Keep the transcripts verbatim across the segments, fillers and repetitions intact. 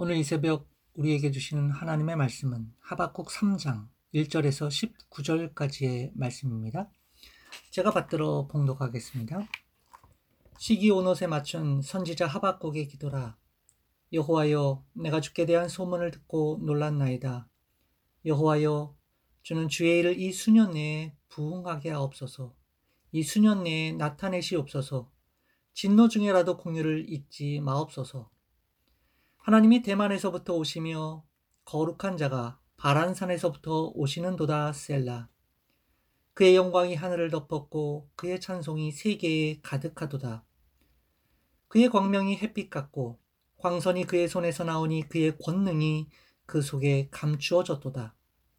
오늘 이 새벽 우리에게 주시는 하나님의 말씀은 하박국 삼 장 일 절에서 십구 절까지의 말씀입니다. 제가 받들어 봉독하겠습니다. 시기 온옷에 맞춘 선지자 하박국의 기도라. 여호와여, 내가 주께 대한 소문을 듣고 놀랐나이다. 여호와여, 주는 주의 일을 이 수년 내에 부응하게 하옵소서. 이 수년 내에 나타내시옵소서. 진노 중에라도 공유를 잊지 마옵소서. 하나님이 대만에서부터 오시며 거룩한 자가 바란산에서부터 오시는도다. 셀라. 그의 영광이 하늘을 덮었고 그의 찬송이 세계에 가득하도다. 그의 광명이 햇빛 같고 광선이 그의 손에서 나오니 그의 권능이 그 속에 감추어졌도다.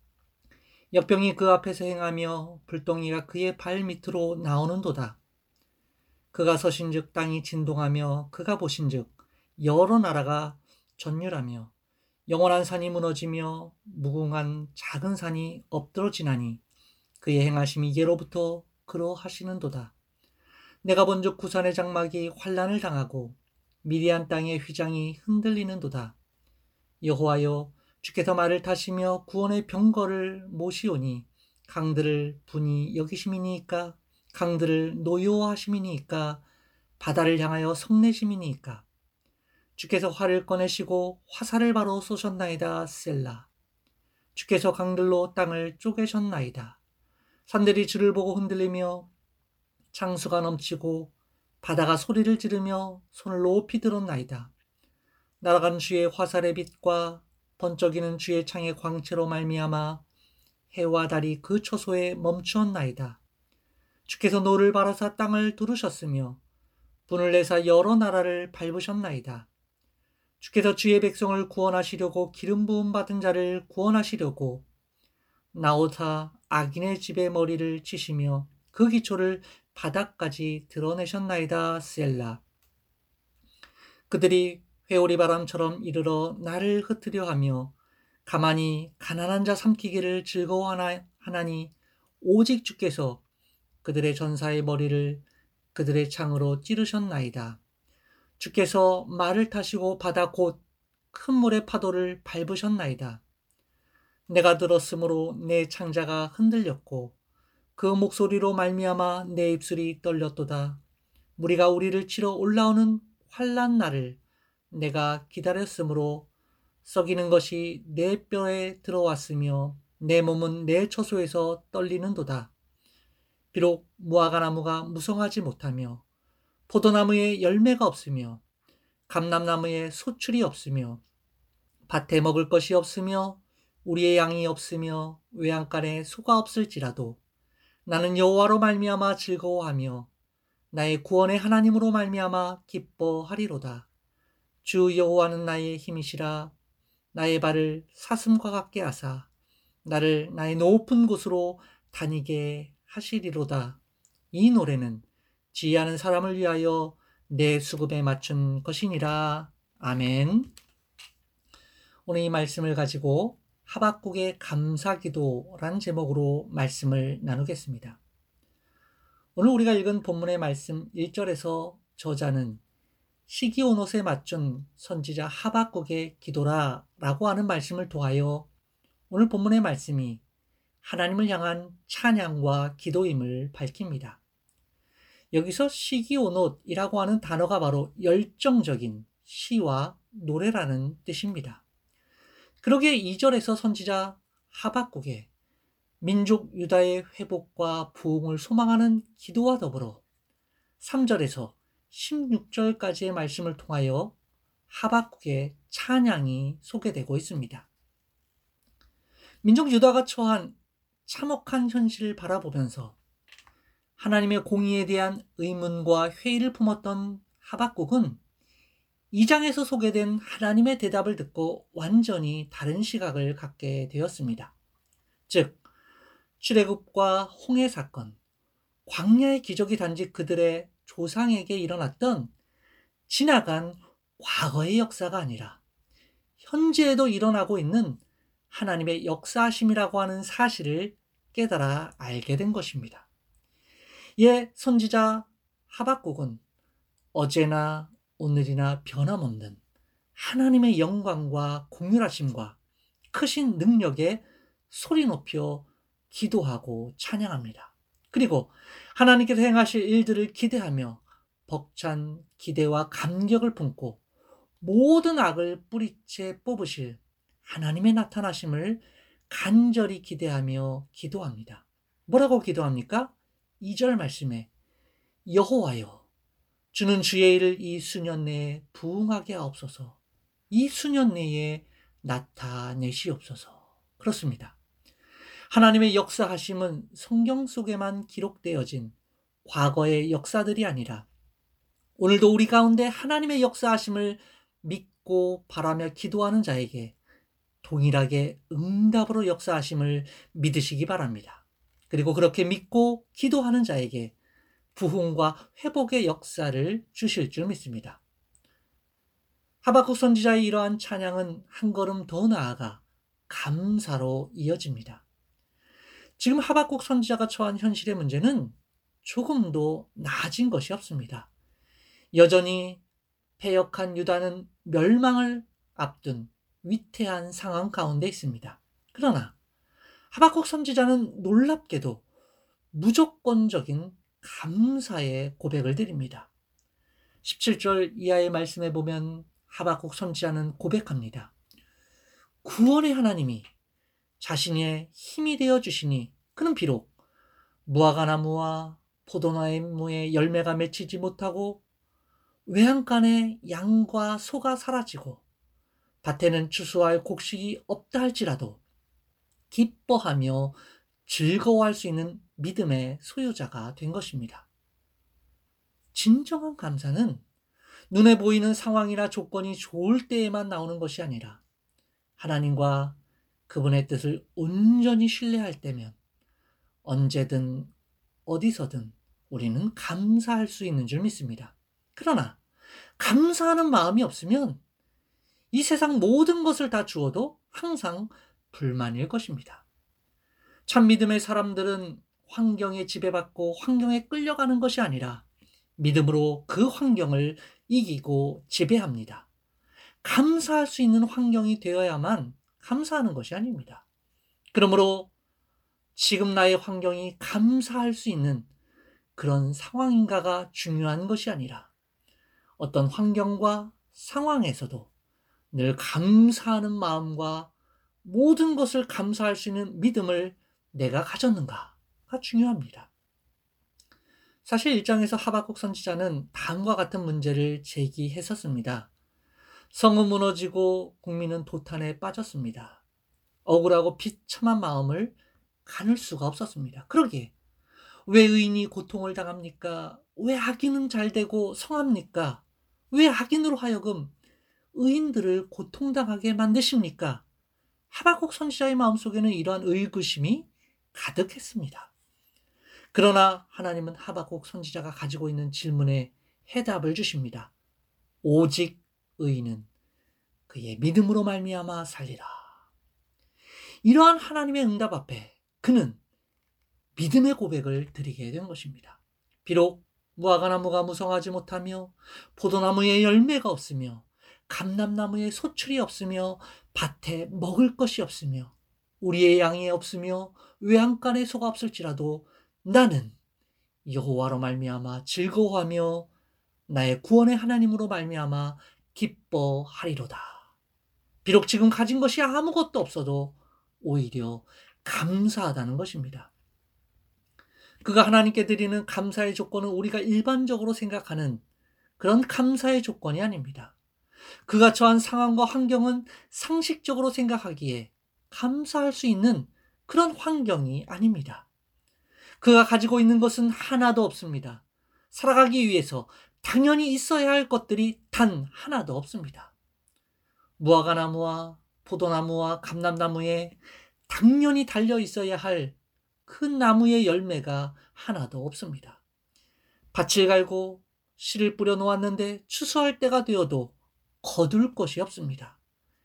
역병이 그 앞에서 행하며 불덩이가 그의 발 밑으로 나오는도다. 그가 서신즉 땅이 진동하며 그가 보신즉 여러 나라가 전율하며 영원한 산이 무너지며 무궁한 작은 산이 엎드러지나니 그의 행하심이 예로부터 그러하시는도다. 내가 본즉 구산의 장막이 환란을 당하고 미디안 땅의 휘장이 흔들리는도다. 여호와여, 주께서 말을 타시며 구원의 병거를 모시오니 강들을 분이 여기심이니까, 강들을 노여워하심이니까, 바다를 향하여 성내심이니까. 주께서 활을 꺼내시고 화살을 바로 쏘셨나이다. 셀라. 주께서 강들로 땅을 쪼개셨나이다. 산들이 주를 보고 흔들리며 창수가 넘치고 바다가 소리를 지르며 손을 높이 들었나이다. 날아간 주의 화살의 빛과 번쩍이는 주의 창의 광채로 말미암아 해와 달이 그 처소에 멈추었나이다. 주께서 노를 바라사 땅을 두르셨으며 분을 내사 여러 나라를 밟으셨나이다. 주께서 주의 백성을 구원하시려고 기름 부음 받은 자를 구원하시려고 나오사 악인의 집에 머리를 치시며 그 기초를 바닥까지 드러내셨나이다. 셀라. 그들이 회오리 바람처럼 이르러 나를 흩으려 하며 가만히 가난한 자 삼키기를 즐거워하나니 오직 주께서 그들의 전사의 머리를 그들의 창으로 찌르셨나이다. 주께서 말을 타시고 바다 곧 큰 물의 파도를 밟으셨나이다. 내가 들었으므로 내 창자가 흔들렸고 그 목소리로 말미암아 내 입술이 떨렸도다. 무리가 우리를 치러 올라오는 환난 날을 내가 기다렸으므로 썩이는 것이 내 뼈에 들어왔으며 내 몸은 내 처소에서 떨리는도다. 비록 무화과나무가 무성하지 못하며 포도나무에 열매가 없으며 감람나무에 소출이 없으며 밭에 먹을 것이 없으며 우리의 양이 없으며 외양간에 소가 없을지라도 나는 여호와로 말미암아 즐거워하며 나의 구원의 하나님으로 말미암아 기뻐하리로다. 주 여호와는 나의 힘이시라. 나의 발을 사슴과 같게 하사 나를 나의 높은 곳으로 다니게 하시리로다. 이 노래는 지혜하는 사람을 위하여 내 수급에 맞춘 것이니라. 아멘. 오늘 이 말씀을 가지고 하박국의 감사기도란 제목으로 말씀을 나누겠습니다. 오늘 우리가 읽은 본문의 말씀 일 절에서 저자는 시기 온옷에 맞춘 선지자 하박국의 기도라 라고 하는 말씀을 통하여 오늘 본문의 말씀이 하나님을 향한 찬양과 기도임을 밝힙니다. 여기서 시기온옷이라고 하는 단어가 바로 열정적인 시와 노래라는 뜻입니다. 그러기에 이 절에서 선지자 하박국의 민족 유다의 회복과 부흥을 소망하는 기도와 더불어 삼 절에서 십육 절까지의 말씀을 통하여 하박국의 찬양이 소개되고 있습니다. 민족 유다가 처한 참혹한 현실을 바라보면서 하나님의 공의에 대한 의문과 회의를 품었던 하박국은 이 장에서 소개된 하나님의 대답을 듣고 완전히 다른 시각을 갖게 되었습니다. 즉, 출애굽과 홍해 사건, 광야의 기적이 단지 그들의 조상에게 일어났던 지나간 과거의 역사가 아니라 현재에도 일어나고 있는 하나님의 역사하심이라고 하는 사실을 깨달아 알게 된 것입니다. 예, 선지자 하박국은 어제나 오늘이나 변함없는 하나님의 영광과 공률하심과 크신 능력에 소리 높여 기도하고 찬양합니다. 그리고 하나님께서 행하실 일들을 기대하며 벅찬 기대와 감격을 품고 모든 악을 뿌리째 뽑으실 하나님의 나타나심을 간절히 기대하며 기도합니다. 뭐라고 기도합니까? 이 절 말씀에 여호와여 주는 주의 일을 이 수년 내에 부응하게 하옵소서. 이 수년 내에 나타내시옵소서. 그렇습니다. 하나님의 역사하심은 성경 속에만 기록되어진 과거의 역사들이 아니라 오늘도 우리 가운데 하나님의 역사하심을 믿고 바라며 기도하는 자에게 동일하게 응답으로 역사하심을 믿으시기 바랍니다. 그리고 그렇게 믿고 기도하는 자에게 부흥과 회복의 역사를 주실 줄 믿습니다. 하박국 선지자의 이러한 찬양은 한 걸음 더 나아가 감사로 이어집니다. 지금 하박국 선지자가 처한 현실의 문제는 조금도 나아진 것이 없습니다. 여전히 패역한 유다는 멸망을 앞둔 위태한 상황 가운데 있습니다. 그러나 하박국 선지자는 놀랍게도 무조건적인 감사의 고백을 드립니다. 십칠 절 이하의 말씀에 보면 하박국 선지자는 고백합니다. 구원의 하나님이 자신의 힘이 되어 주시니 그는 비록 무화과나무와 포도나무의 열매가 맺히지 못하고 외양간에 양과 소가 사라지고 밭에는 추수할 곡식이 없다 할지라도 기뻐하며 즐거워할 수 있는 믿음의 소유자가 된 것입니다. 진정한 감사는 눈에 보이는 상황이나 조건이 좋을 때에만 나오는 것이 아니라 하나님과 그분의 뜻을 온전히 신뢰할 때면 언제든 어디서든 우리는 감사할 수 있는 줄 믿습니다. 그러나 감사하는 마음이 없으면 이 세상 모든 것을 다 주어도 항상 불만일 것입니다. 참 믿음의 사람들은 환경에 지배받고 환경에 끌려가는 것이 아니라 믿음으로 그 환경을 이기고 지배합니다. 감사할 수 있는 환경이 되어야만 감사하는 것이 아닙니다. 그러므로 지금 나의 환경이 감사할 수 있는 그런 상황인가가 중요한 것이 아니라 어떤 환경과 상황에서도 늘 감사하는 마음과 모든 것을 감사할 수 있는 믿음을 내가 가졌는가가 중요합니다. 사실 일 장에서 하박국 선지자는 다음과 같은 문제를 제기했었습니다. 성은 무너지고 국민은 도탄에 빠졌습니다. 억울하고 비참한 마음을 가눌 수가 없었습니다. 그러기에 왜 의인이 고통을 당합니까? 왜 악인은 잘되고 성합니까? 왜 악인으로 하여금 의인들을 고통당하게 만드십니까? 하박국 선지자의 마음속에는 이러한 의구심이 가득했습니다. 그러나 하나님은 하박국 선지자가 가지고 있는 질문에 해답을 주십니다. 오직 의인은 그의 믿음으로 말미암아 살리라. 이러한 하나님의 응답 앞에 그는 믿음의 고백을 드리게 된 것입니다. 비록 무화과나무가 무성하지 못하며 포도나무에 열매가 없으며 감람나무에 소출이 없으며 밭에 먹을 것이 없으며 우리의 양이 없으며 외양간에 소가 없을지라도 나는 여호와로 말미암아 즐거워하며 나의 구원의 하나님으로 말미암아 기뻐하리로다. 비록 지금 가진 것이 아무것도 없어도 오히려 감사하다는 것입니다. 그가 하나님께 드리는 감사의 조건은 우리가 일반적으로 생각하는 그런 감사의 조건이 아닙니다. 그가 처한 상황과 환경은 상식적으로 생각하기에 감사할 수 있는 그런 환경이 아닙니다. 그가 가지고 있는 것은 하나도 없습니다. 살아가기 위해서 당연히 있어야 할 것들이 단 하나도 없습니다. 무화과나무와 포도나무와 감람나무에 당연히 달려 있어야 할 그 나무의 열매가 하나도 없습니다. 밭을 갈고 씨를 뿌려 놓았는데 추수할 때가 되어도 거둘 것이 없습니다.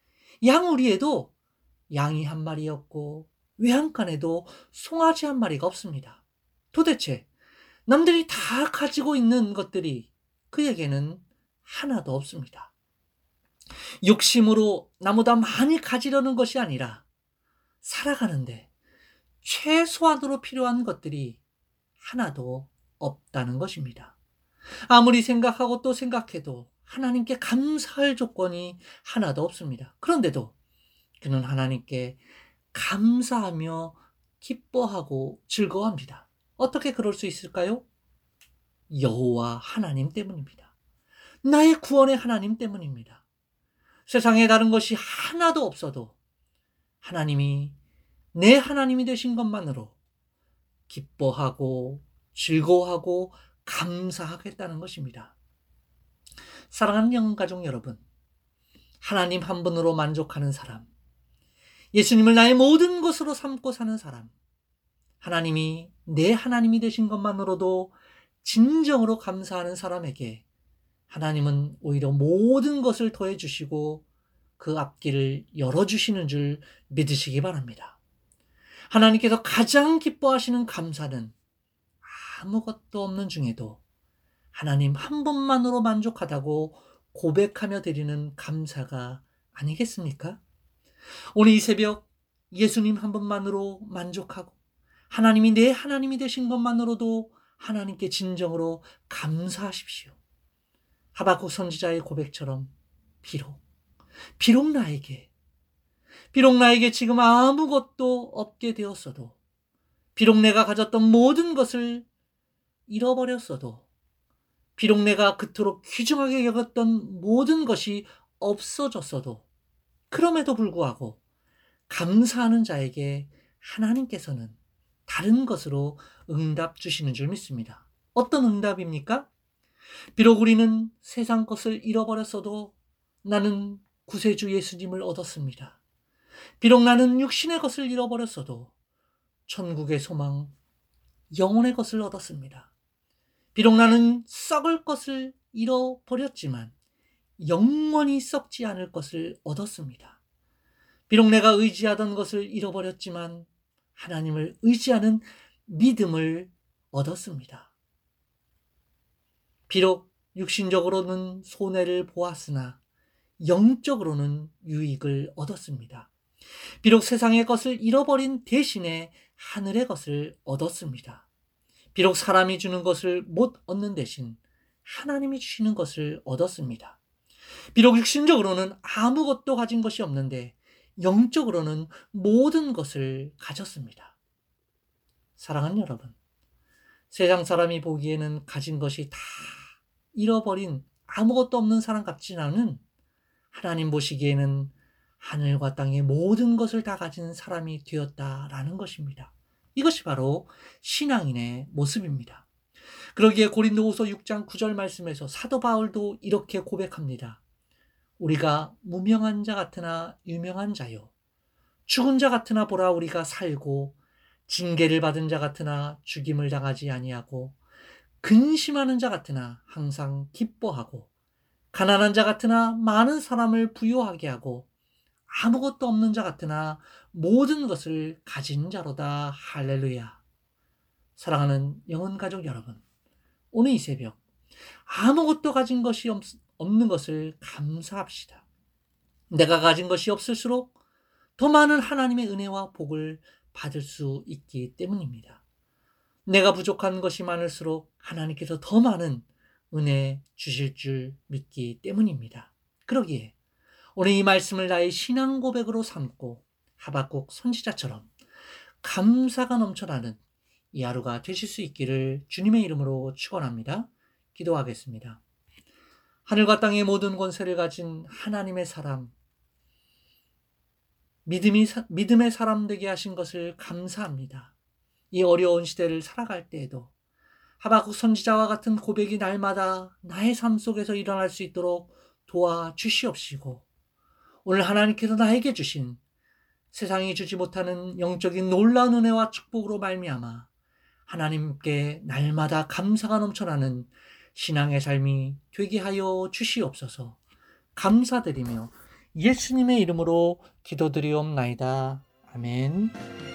양우리에도 양이 한 마리였고 외양간에도 송아지 한 마리가 없습니다. 도대체 남들이 다 가지고 있는 것들이 그에게는 하나도 없습니다. 욕심으로 나보다 많이 가지려는 것이 아니라 살아가는데 최소한으로 필요한 것들이 하나도 없다는 것입니다. 아무리 생각하고 또 생각해도 하나님께 감사할 조건이 하나도 없습니다. 그런데도 그는 하나님께 감사하며 기뻐하고 즐거워합니다. 어떻게 그럴 수 있을까요? 여호와 하나님 때문입니다. 나의 구원의 하나님 때문입니다. 세상에 다른 것이 하나도 없어도 하나님이 내 하나님이 되신 것만으로 기뻐하고 즐거워하고 감사하겠다는 것입니다. 사랑하는 영가족 여러분, 하나님 한 분으로 만족하는 사람, 예수님을 나의 모든 것으로 삼고 사는 사람, 하나님이 내 하나님이 되신 것만으로도 진정으로 감사하는 사람에게 하나님은 오히려 모든 것을 더해 주시고 그 앞길을 열어주시는 줄 믿으시기 바랍니다. 하나님께서 가장 기뻐하시는 감사는 아무것도 없는 중에도 하나님 한 분만으로 만족하다고 고백하며 드리는 감사가 아니겠습니까? 오늘 이 새벽 예수님 한 분만으로 만족하고 하나님이 내 하나님이 되신 것만으로도 하나님께 진정으로 감사하십시오. 하박국 선지자의 고백처럼 비록 비록 나에게 비록 나에게 지금 아무것도 없게 되었어도, 비록 내가 가졌던 모든 것을 잃어버렸어도, 비록 내가 그토록 귀중하게 여겼던 모든 것이 없어졌어도, 그럼에도 불구하고 감사하는 자에게 하나님께서는 다른 것으로 응답 주시는 줄 믿습니다. 어떤 응답입니까? 비록 우리는 세상 것을 잃어버렸어도 나는 구세주 예수님을 얻었습니다. 비록 나는 육신의 것을 잃어버렸어도 천국의 소망, 영혼의 것을 얻었습니다. 비록 나는 썩을 것을 잃어버렸지만 영원히 썩지 않을 것을 얻었습니다. 비록 내가 의지하던 것을 잃어버렸지만 하나님을 의지하는 믿음을 얻었습니다. 비록 육신적으로는 손해를 보았으나 영적으로는 유익을 얻었습니다. 비록 세상의 것을 잃어버린 대신에 하늘의 것을 얻었습니다. 비록 사람이 주는 것을 못 얻는 대신 하나님이 주시는 것을 얻었습니다. 비록 육신적으로는 아무것도 가진 것이 없는데 영적으로는 모든 것을 가졌습니다. 사랑하는 여러분, 세상 사람이 보기에는 가진 것이 다 잃어버린 아무것도 없는 사람 같진 않은, 하나님 보시기에는 하늘과 땅의 모든 것을 다 가진 사람이 되었다라는 것입니다. 이것이 바로 신앙인의 모습입니다. 그러기에 고린도후서 육 장 구 절 말씀에서 사도 바울도 이렇게 고백합니다. 우리가 무명한 자 같으나 유명한 자요, 죽은 자 같으나 보라 우리가 살고, 징계를 받은 자 같으나 죽임을 당하지 아니하고, 근심하는 자 같으나 항상 기뻐하고, 가난한 자 같으나 많은 사람을 부유하게 하고, 아무것도 없는 자 같으나 모든 것을 가진 자로다. 할렐루야. 사랑하는 영혼 가족 여러분, 오늘 이 새벽 아무것도 가진 것이 없, 없는 것을 감사합시다. 내가 가진 것이 없을수록 더 많은 하나님의 은혜와 복을 받을 수 있기 때문입니다. 내가 부족한 것이 많을수록 하나님께서 더 많은 은혜 주실 줄 믿기 때문입니다. 그러기에 오늘 이 말씀을 나의 신앙 고백으로 삼고 하박국 선지자처럼 감사가 넘쳐나는 이 하루가 되실 수 있기를 주님의 이름으로 축원합니다. 기도하겠습니다. 하늘과 땅의 모든 권세를 가진 하나님의 사람, 믿음이, 믿음의 사람 되게 하신 것을 감사합니다. 이 어려운 시대를 살아갈 때에도 하박국 선지자와 같은 고백이 날마다 나의 삶 속에서 일어날 수 있도록 도와주시옵시고, 오늘 하나님께서 나에게 주신 세상이 주지 못하는 영적인 놀라운 은혜와 축복으로 말미암아 하나님께 날마다 감사가 넘쳐나는 신앙의 삶이 되게 하여 주시옵소서. 감사드리며 예수님의 이름으로 기도드리옵나이다. 아멘.